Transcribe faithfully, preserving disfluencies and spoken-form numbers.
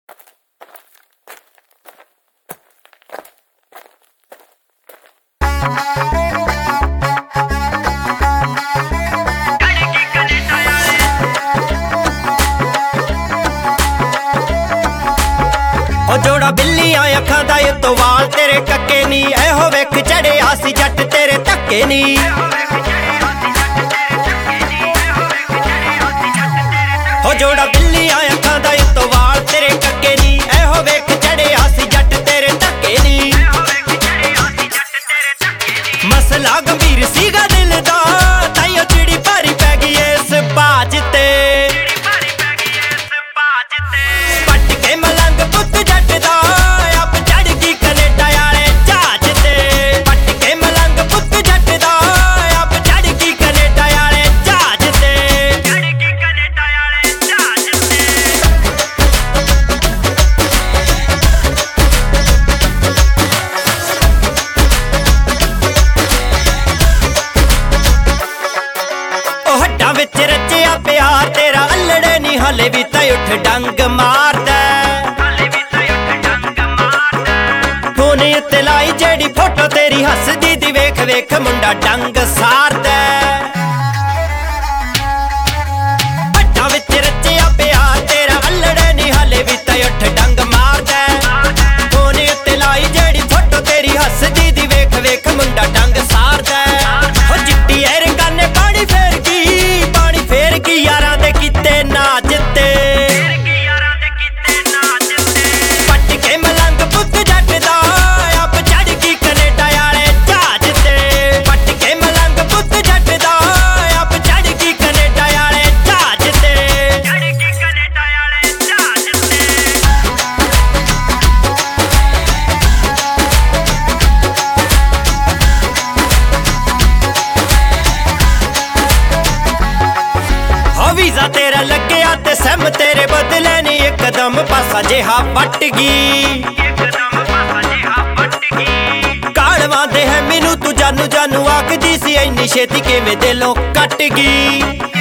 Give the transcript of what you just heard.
ओ जोड़ा बिल्लियां अखां दा उत्तों वाल तेरे कक्के नी, एहो वेख चढ़िया सी जट तेरे धक्के नी। ओ जोड़ा बिल्लियां अखां दा उत्तों वाल तेरे कक्के नी, एहो वेख चढ़िया सी जट तेरे धक्के नी। मसला गंभीर सीगा दिल दा, ताइयों चिड़ी भारी पै गई इस बाज ते। विच रचिया प्यार तेरा अल्लड़े नी हले भी ताई उठ डंग मारदा। फोने उत्ते लाई जेड़ी फोटो तेरी हसदी दी वेख वेख मुंडा डंग सारदा। भट्टा विच रचिया प्यार तेरा अल्लड़े नी हले भी ताई उठ डंग मारदा। फोने उत्ते लाई जेड़ी फोटो तेरी हसदी दी वेख वेख मुंडा डंग सारदा। हो जिट्टी एर काने पानी फेर की फेर की यारां दे कीते नाच ते। पट के मलंग पुत जट दा अब चढ़ की कनेडा वाले जहाज ते। पट के मलंग पुत जट दा अब चढ़ की कनेडा वाले जहाज ते। वीज़ा तेरा लग्या ते सैम तेरे बदले नी एकदम पासा जिहा पट गई। कालवा दे है मैनू तू जानू जानू आखदी सी इन्नी छेती किवें दिलों कट गई।